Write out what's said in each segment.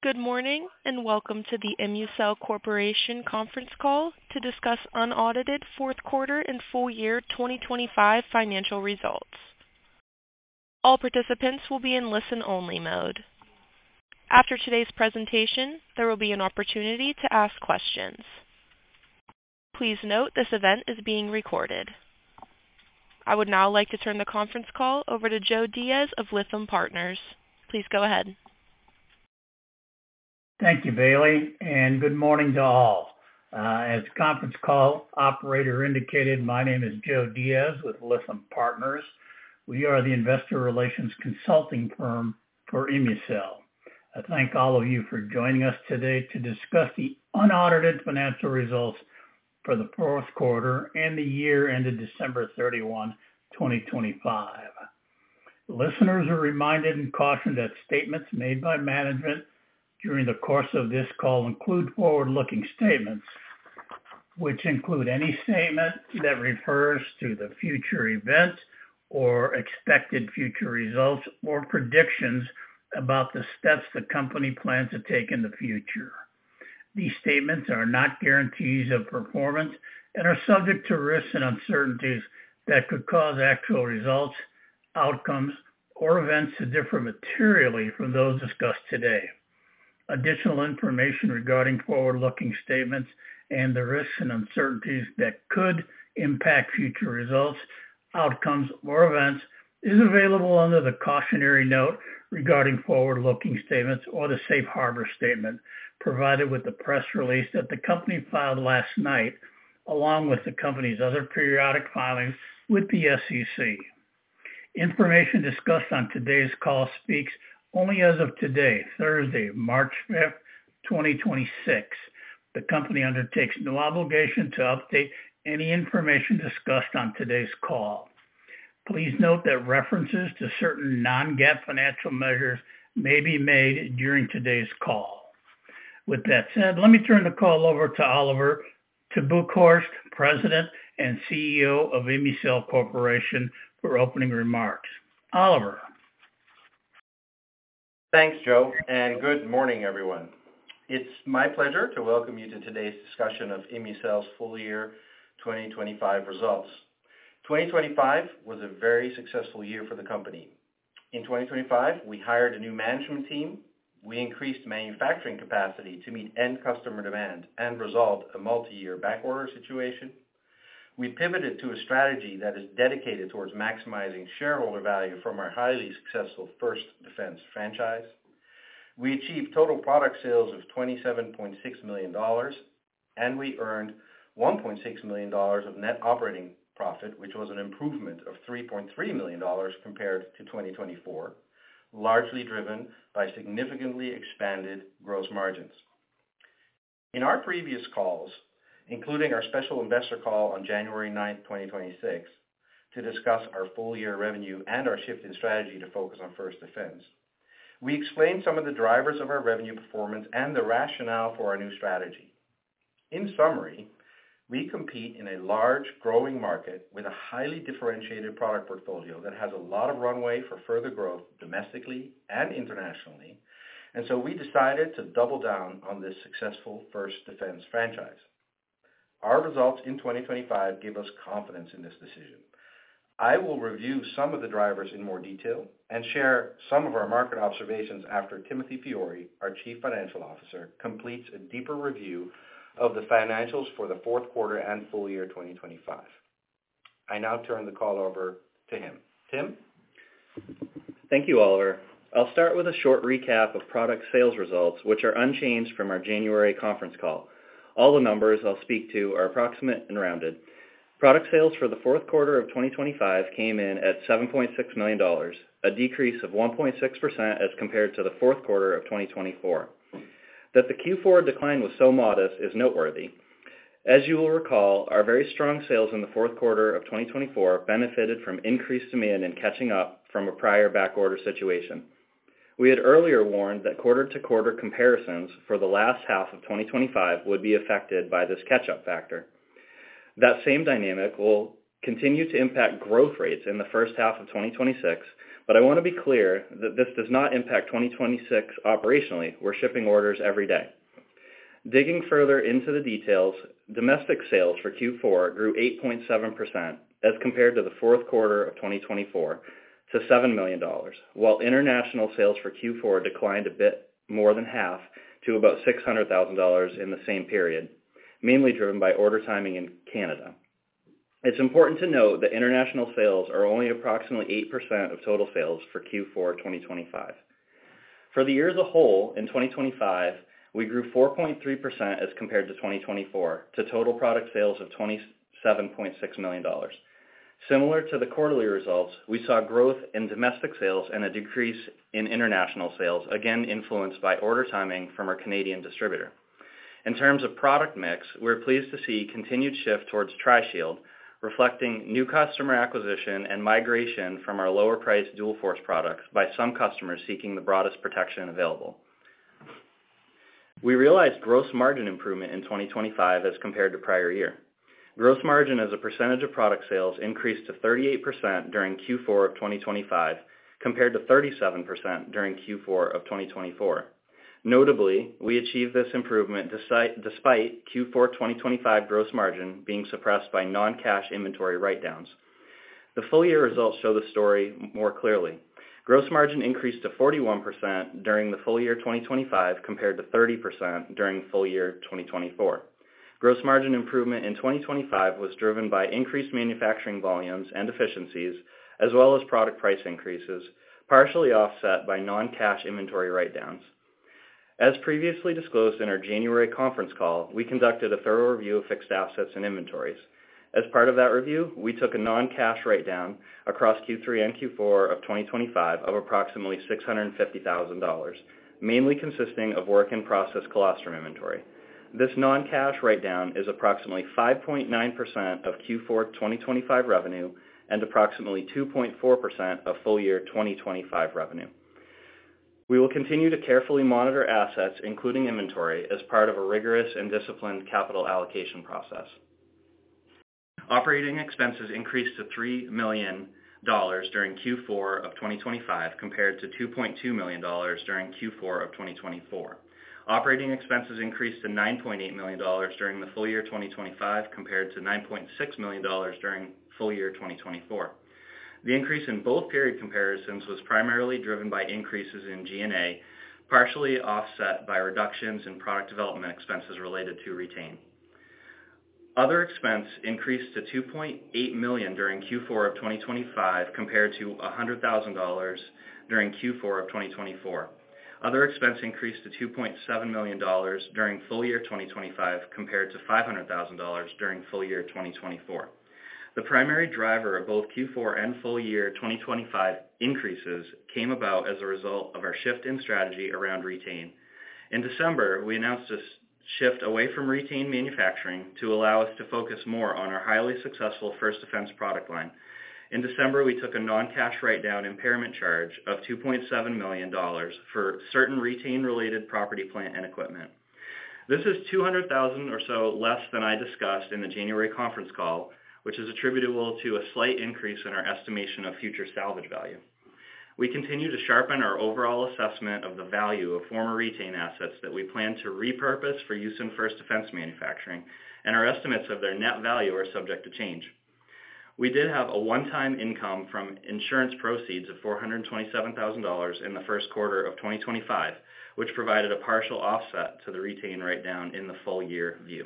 Good morning, and welcome to the ImmuCell Corporation conference call to discuss unaudited fourth quarter and full year 2025 financial results. All participants will be in listen-only mode. After today's presentation, there will be an opportunity to ask questions. Please note this event is being recorded. I would now like to turn the conference call over to Joe Diaz of Lytham Partners. Please go ahead. Thank you, Bailey, and good morning to all. As conference call operator indicated, my name is Joe Diaz with Lytham Partners. We are the investor relations consulting firm for ImmuCell. I thank all of you for joining us today to discuss the unaudited financial results for the fourth quarter and the year ended December 31, 2025. Listeners are reminded and cautioned that statements made by management during the course of this call include forward-looking statements, which include any statement that refers to the future events or expected future results or predictions about the steps the company plans to take in the future. These statements are not guarantees of performance and are subject to risks and uncertainties that could cause actual results, outcomes, or events to differ materially from those discussed today. Additional information regarding forward-looking statements and the risks and uncertainties that could impact future results, outcomes, or events is available under the cautionary note regarding forward-looking statements or the safe harbor statement provided with the press release that the company filed last night, along with the company's other periodic filings with the SEC. Information discussed on today's call speaks only as of today, Thursday, March 5th, 2026. The company undertakes no obligation to update any information discussed on today's call. Please note that references to certain non-GAAP financial measures may be made during today's call. With that said, let me turn the call over to Oliver te Boekhorst, President and CEO of ImmuCell Corporation, for opening remarks. Oliver. Thanks, Joe, and good morning, everyone. It's my pleasure to welcome you to today's discussion of ImmuCell's full year 2025 results. 2025 was a very successful year for the company. In 2025, we hired a new management team, we increased manufacturing capacity to meet end customer demand and resolved a multi-year backorder situation. We pivoted to a strategy that is dedicated towards maximizing shareholder value from our highly successful First Defense franchise. We achieved total product sales of $27.6 million, and we earned $1.6 million of net operating profit, which was an improvement of $3.3 million compared to 2024, largely driven by significantly expanded gross margins. In our previous calls, including our special investor call on January 9, 2026, to discuss our full year revenue and our shift in strategy to focus on First Defense, we explained some of the drivers of our revenue performance and the rationale for our new strategy. In summary, we compete in a large, growing market with a highly differentiated product portfolio that has a lot of runway for further growth domestically and internationally, and so we decided to double down on this successful First Defense franchise. Our results in 2025 give us confidence in this decision. I will review some of the drivers in more detail and share some of our market observations after Timothy Fiori, our Chief Financial Officer, completes a deeper review of the financials for the fourth quarter and full year 2025. I now turn the call over to him. Tim? Thank you, Oliver. I'll start with a short recap of product sales results, which are unchanged from our January conference call. All the numbers I'll speak to are approximate and rounded. Product sales for the fourth quarter of 2025 came in at $7.6 million, a decrease of 1.6% as compared to the fourth quarter of 2024. That the Q4 decline was so modest is noteworthy. As you will recall, our very strong sales in the fourth quarter of 2024 benefited from increased demand and catching up from a prior backorder situation. We had earlier warned that quarter-to-quarter comparisons for the last half of 2025 would be affected by this catch-up factor. That same dynamic will continue to impact growth rates in the first half of 2026, But I want to be clear that this does not impact 2026 operationally. We're shipping orders every day. Digging further into the details, domestic sales for Q4 grew 8.7% as compared to the fourth quarter of 2024 to $7 million, while international sales for Q4 declined a bit more than half to about $600,000 in the same period, mainly driven by order timing in Canada. It's important to note that international sales are only approximately 8% of total sales for Q4 2025. For the year as a whole, in 2025, we grew 4.3% as compared to 2024 to total product sales of $27.6 million. Similar to the quarterly results, we saw growth in domestic sales and a decrease in international sales, again influenced by order timing from our Canadian distributor. In terms of product mix, we're pleased to see continued shift towards Tri-Shield, reflecting new customer acquisition and migration from our lower-priced dual-force products by some customers seeking the broadest protection available. We realized gross margin improvement in 2025 as compared to prior year. Gross margin as a percentage of product sales increased to 38% during Q4 of 2025, compared to 37% during Q4 of 2024. Notably, we achieved this improvement despite Q4 2025 gross margin being suppressed by non-cash inventory write-downs. The full year results show the story more clearly. Gross margin increased to 41% during the full year 2025 compared to 30% during full year 2024. Gross margin improvement in 2025 was driven by increased manufacturing volumes and efficiencies, as well as product price increases, partially offset by non-cash inventory write-downs. As previously disclosed in our January conference call, we conducted a thorough review of fixed assets and inventories. As part of that review, we took a non-cash write-down across Q3 and Q4 of 2025 of approximately $650,000, mainly consisting of work-in-process colostrum inventory. This non-cash write-down is approximately 5.9% of Q4 2025 revenue and approximately 2.4% of full year 2025 revenue. We will continue to carefully monitor assets, including inventory, as part of a rigorous and disciplined capital allocation process. Operating expenses increased to $3 million during Q4 of 2025 compared to $2.2 million during Q4 of 2024. Operating expenses increased to $9.8 million during the full year 2025 compared to $9.6 million during full year 2024. The increase in both period comparisons was primarily driven by increases in G&A, partially offset by reductions in product development expenses related to Re-Tain. Other expense increased to $2.8 million during Q4 of 2025 compared to $100,000 during Q4 of 2024. Other expense increased to $2.7 million during full year 2025 compared to $500,000 during full year 2024. The primary driver of both Q4 and full year 2025 increases came about as a result of our shift in strategy around Re-Tain. In December, we announced a shift away from Re-Tain manufacturing to allow us to focus more on our highly successful First Defense product line. In December, we took a non-cash write-down impairment charge of $2.7 million for certain Re-Tain-related property, plant, and equipment. This is $200,000 or so less than I discussed in the January conference call, which is attributable to a slight increase in our estimation of future salvage value. We continue to sharpen our overall assessment of the value of former Re-Tain assets that we plan to repurpose for use in First Defense manufacturing, and our estimates of their net value are subject to change. We did have a one-time income from insurance proceeds of $427,000 in the first quarter of 2025, which provided a partial offset to the Re-Tain write-down in the full year view.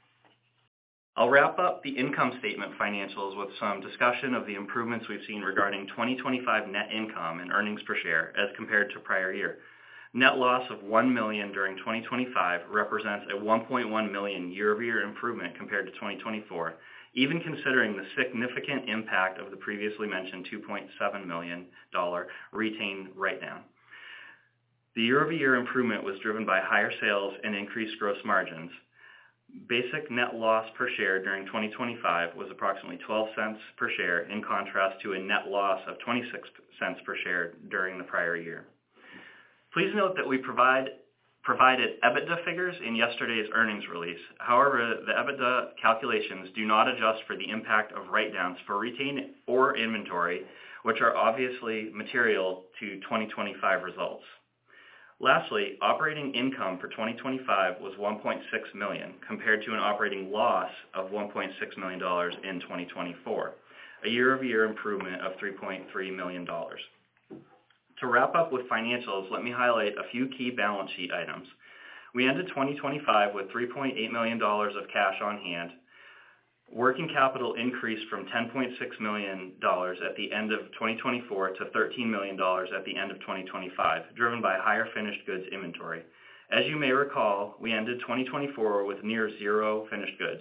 I'll wrap up the income statement financials with some discussion of the improvements we've seen regarding 2025 net income and earnings per share as compared to prior year. Net loss of $1 million during 2025 represents a $1.1 million year-over-year improvement compared to 2024, even considering the significant impact of the previously mentioned $2.7 million Re-Tain write-down. The year-over-year improvement was driven by higher sales and increased gross margins. Basic net loss per share during 2025 was approximately 12 cents per share, in contrast to a net loss of 26 cents per share during the prior year. Please note that we provided EBITDA figures in yesterday's earnings release. However, the EBITDA calculations do not adjust for the impact of write-downs for Re-Tain or inventory, which are obviously material to 2025 results. Lastly, operating income for 2025 was $1.6 million, compared to an operating loss of $1.6 million in 2024, a year-over-year improvement of $3.3 million. To wrap up with financials, let me highlight a few key balance sheet items. We ended 2025 with $3.8 million of cash on hand. Working capital increased from $10.6 million at the end of 2024 to $13 million at the end of 2025, driven by higher finished goods inventory. As you may recall, we ended 2024 with near zero finished goods.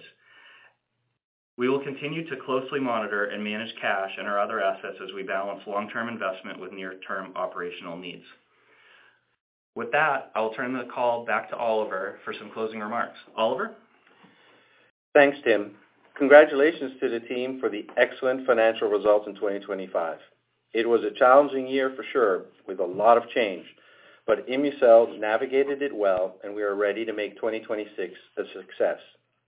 We will continue to closely monitor and manage cash and our other assets as we balance long-term investment with near-term operational needs. With that, I will turn the call back to Oliver for some closing remarks. Oliver? Thanks, Tim. Congratulations to the team for the excellent financial results in 2025. It was a challenging year for sure, with a lot of change, but ImmuCell navigated it well, and we are ready to make 2026 a success.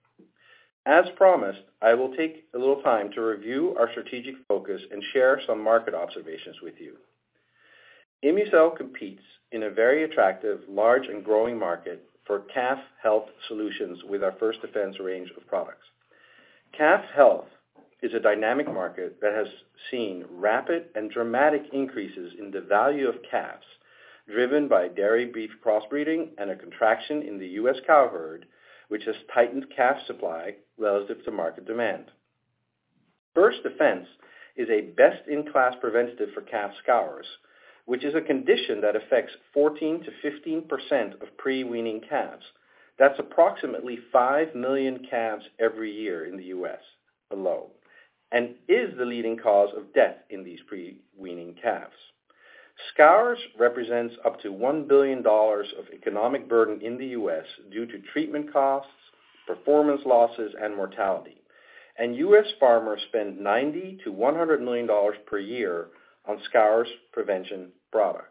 As promised, I will take a little time to review our strategic focus and share some market observations with you. ImmuCell competes in a very attractive, large and growing market for calf health solutions with our First Defense range of products. Calf health is a dynamic market that has seen rapid and dramatic increases in the value of calves, driven by dairy beef crossbreeding and a contraction in the U.S. cow herd, which has tightened calf supply relative to market demand. First Defense is a best-in-class preventative for calf scours, which is a condition that affects 14 to 15% of pre-weaning calves. That's approximately 5 million calves every year in the U.S. alone, and is the leading cause of death in these pre-weaning calves. Scours represents up to $1 billion of economic burden in the U.S. due to treatment costs, performance losses, and mortality. And U.S. farmers spend $90 to $100 million per year on scours prevention products.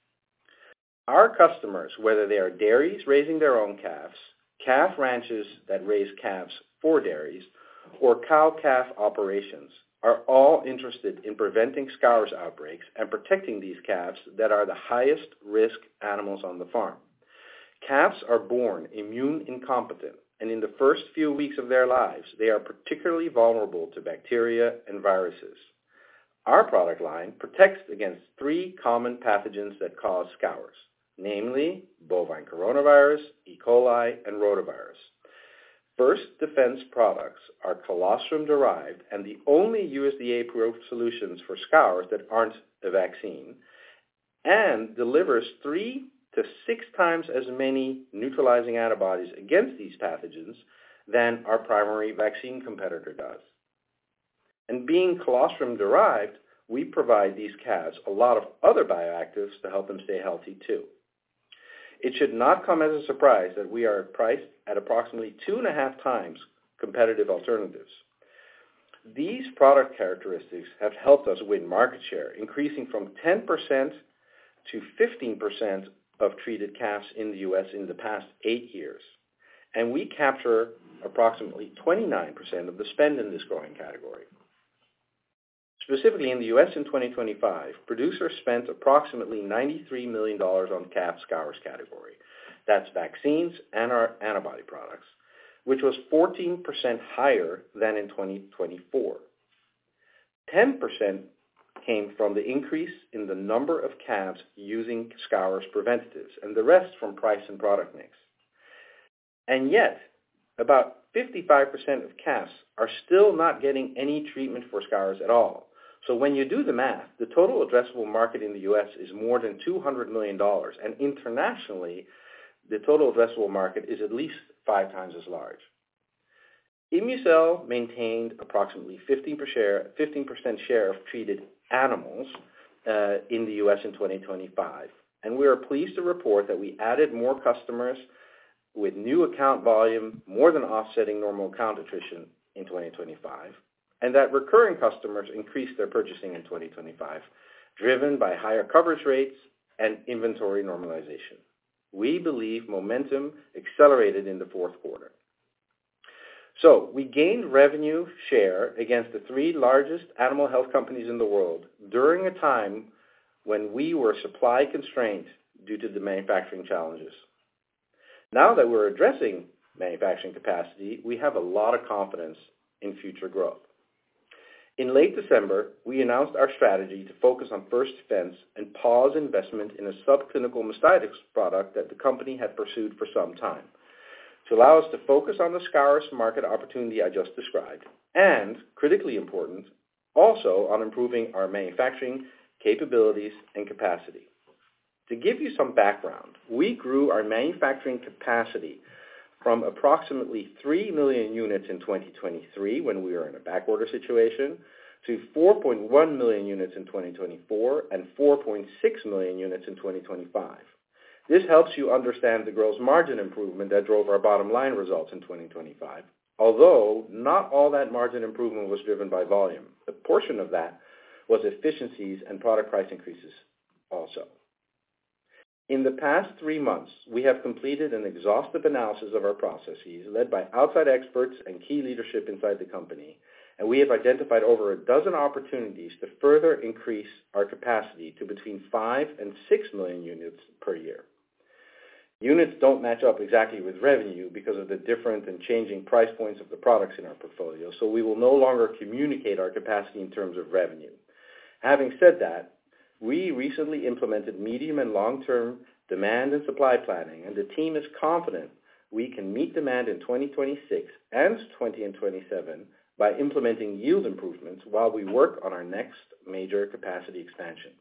Our customers, whether they are dairies raising their own calves, calf ranches that raise calves for dairies, or cow-calf operations, are all interested in preventing scours outbreaks and protecting these calves that are the highest risk animals on the farm. Calves are born immune incompetent, and in the first few weeks of their lives, they are particularly vulnerable to bacteria and viruses. Our product line protects against 3 common pathogens that cause scours, namely bovine coronavirus, E. coli, and rotavirus. First Defense products are colostrum-derived and the only USDA-approved solutions for scours that aren't a vaccine, and delivers 3 to 6 times as many neutralizing antibodies against these pathogens than our primary vaccine competitor does. And being colostrum-derived, we provide these calves a lot of other bioactives to help them stay healthy too. It should not come as a surprise that we are priced at approximately 2.5 times competitive alternatives. These product characteristics have helped us win market share, increasing from 10% to 15% of treated calves in the U.S. in the past 8 years. And we capture approximately 29% of the spend in this growing category. Specifically in the U.S. in 2025, producers spent approximately $93 million on calf scours category. That's vaccines and our antibody products, which was 14% higher than in 2024. 10% came from the increase in the number of calves using scours preventatives, and the rest from price and product mix. And yet, about 55% of calves are still not getting any treatment for scours at all. So when you do the math, the total addressable market in the U.S. is more than $200 million, and internationally, the total addressable market is at least 5 times as large. ImmuCell maintained approximately 15% share of treated animals in the U.S. in 2025, and we are pleased to report that we added more customers with new account volume more than offsetting normal account attrition in 2025. And that recurring customers increased their purchasing in 2025, driven by higher coverage rates and inventory normalization. We believe momentum accelerated in the fourth quarter. So we gained revenue share against the 3 largest animal health companies in the world during a time when we were supply constrained due to the manufacturing challenges. Now that we're addressing manufacturing capacity, we have a lot of confidence in future growth. In late December, we announced our strategy to focus on First Defense and pause investment in a subclinical mastitis product that the company had pursued for some time, to allow us to focus on the scours market opportunity I just described, and, critically important, also on improving our manufacturing capabilities and capacity. To give you some background, we grew our manufacturing capacity from approximately 3 million units in 2023 when we were in a backorder situation to 4.1 million units in 2024 and 4.6 million units in 2025. This helps you understand the gross margin improvement that drove our bottom line results in 2025, although not all that margin improvement was driven by volume. A portion of that was efficiencies and product price increases also. In the past 3 months, we have completed an exhaustive analysis of our processes led by outside experts and key leadership inside the company, and we have identified over a dozen opportunities to further increase our capacity to between 5 and 6 million units per year. Units don't match up exactly with revenue because of the different and changing price points of the products in our portfolio, so we will no longer communicate our capacity in terms of revenue. Having said that, we recently implemented medium and long-term demand and supply planning, and the team is confident we can meet demand in 2026 and 2027 by implementing yield improvements while we work on our next major capacity expansion.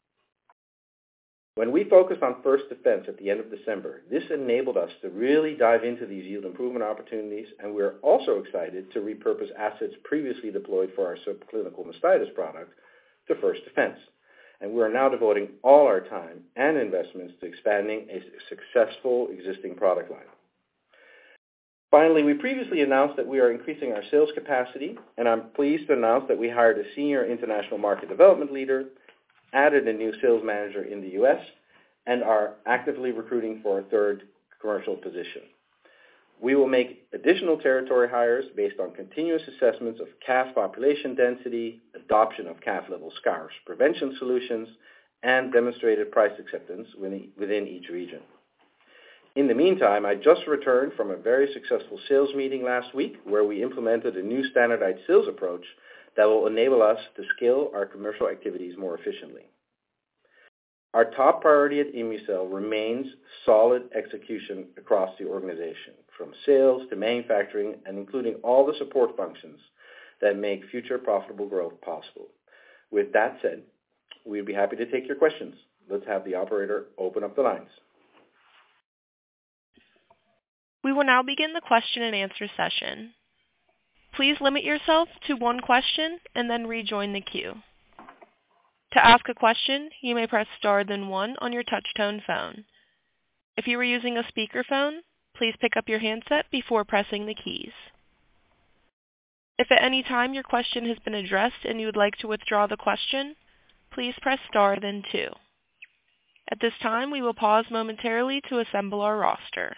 When we focused on First Defense at the end of December, this enabled us to really dive into these yield improvement opportunities, and we're also excited to repurpose assets previously deployed for our subclinical mastitis product to First Defense. And we are now devoting all our time and investments to expanding a successful existing product line. Finally, we previously announced that we are increasing our sales capacity, and I'm pleased to announce that we hired a senior international market development leader, added a new sales manager in the U.S., and are actively recruiting for a 3rd commercial position. We will make additional territory hires based on continuous assessments of calf population density, adoption of calf-level scours prevention solutions, and demonstrated price acceptance within each region. In the meantime, I just returned from a very successful sales meeting last week where we implemented a new standardized sales approach that will enable us to scale our commercial activities more efficiently. Our top priority at ImmuCell remains solid execution across the organization, from sales to manufacturing and including all the support functions that make future profitable growth possible. With that said, we'd be happy to take your questions. Let's have the operator open up the lines. We will now begin the question and answer session. Please limit yourself to one question and then rejoin the queue. To ask a question, you may press star then 1 on your touch-tone phone. If you are using a speakerphone, please pick up your handset before pressing the keys. If at any time your question has been addressed and you would like to withdraw the question, please press star then 2. At this time, we will pause momentarily to assemble our roster.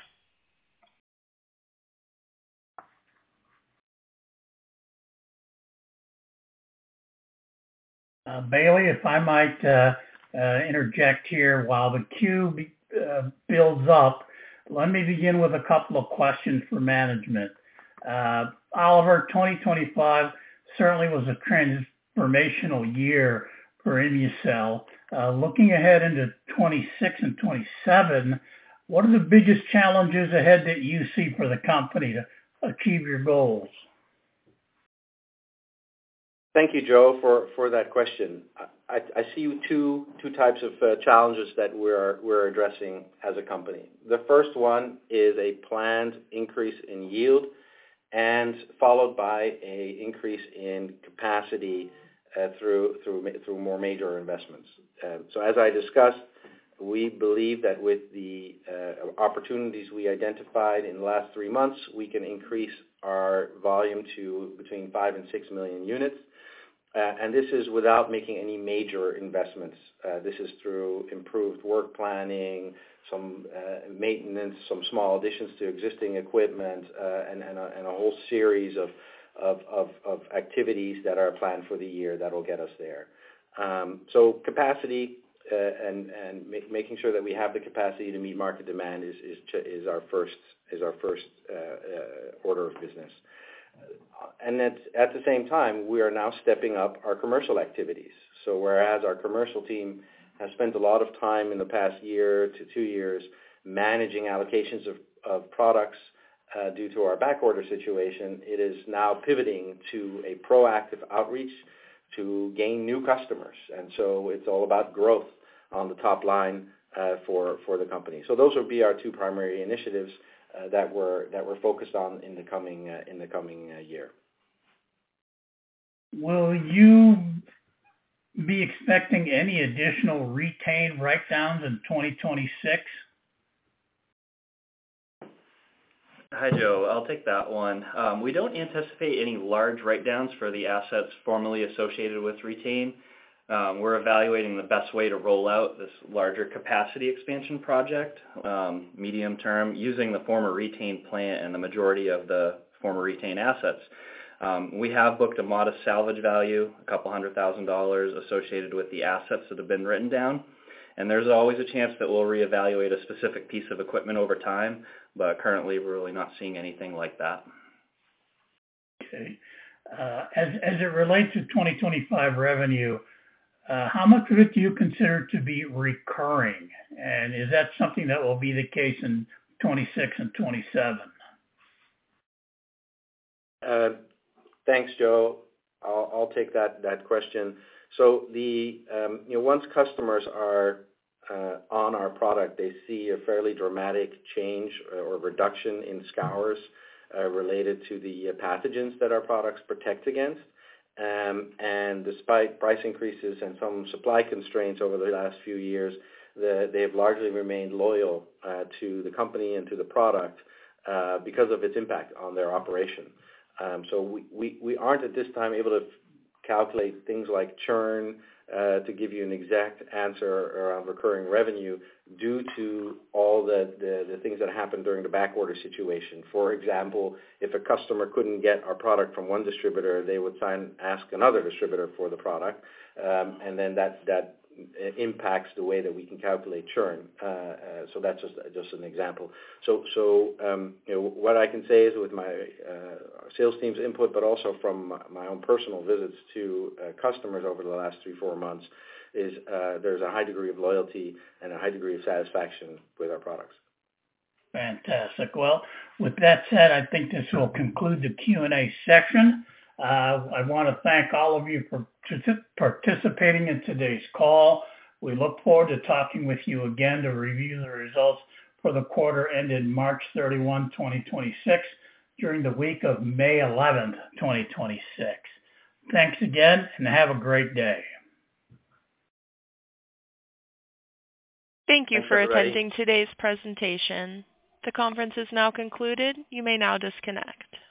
Bailey, if I might interject here while the queue builds up, let me begin with a couple of questions for management. Oliver, 2025 certainly was a transformational year for ImmuCell. Looking ahead into 26 and 27, what are the biggest challenges ahead that you see for the company to achieve your goals? Thank you, Joe, for that question. I see two types of challenges that we're addressing as a company. The first one is a planned increase in yield, and followed by a increase in capacity through more major investments. So as I discussed, we believe that with the opportunities we identified in the last 3 months, we can increase our volume to between 5 and 6 million units. And this is without making any major investments. This is through improved work planning, some maintenance, some small additions to existing equipment, and a whole series of activities that are planned for the year that will get us there. So capacity and making sure that we have the capacity to meet market demand is our first order of business. And at the same time, we are now stepping up our commercial activities. So whereas our commercial team has spent a lot of time in the past year to 2 years managing allocations of products due to our back order situation, it is now pivoting to a proactive outreach to gain new customers. And so it's all about growth on the top line for the company. So those would be our 2 primary initiatives that we're focused on in the coming year. Will you be expecting any additional Re-Tain write-downs in 2026? Hi, Joe. I'll take that one. We don't anticipate any large write-downs for the assets formerly associated with Re-Tain. We're evaluating the best way to roll out this larger capacity expansion project, medium term, using the former Re-Tain plant and the majority of the former Re-Tain assets. We have booked a modest salvage value, $200,000 associated with the assets that have been written down. And there's always a chance that we'll reevaluate a specific piece of equipment over time, but currently we're really not seeing anything like that. Okay. As it relates to 2025 revenue, how much of it do you consider to be recurring? And is that something that will be the case in 26 and 27? Thanks, Joe. I'll take that question. So once customers are on our product, they see a fairly dramatic change or reduction in scours related to the pathogens that our products protect against. And despite price increases and some supply constraints over the last few years, they have largely remained loyal to the company and to the product because of its impact on their operation. So we aren't at this time able to calculate things like churn to give you an exact answer around recurring revenue due to all the things that happened during the back order situation. For example, if a customer couldn't get our product from one distributor, they would ask another distributor for the product, and then that impacts the way that we can calculate churn. So that's just an example. So what I can say is with my sales team's input, but also from my own personal visits to customers over the last 3-4 months, is there's a high degree of loyalty and a high degree of satisfaction with our products. Fantastic. Well, with that said, I think this will conclude the Q&A section. I want to thank all of you for participating in today's call. We look forward to talking with you again to review the results for the quarter ended March 31, 2026 during the week of May 11th, 2026. Thanks again and have a great day. Thank you for attending today's presentation. The conference is now concluded. You may now disconnect.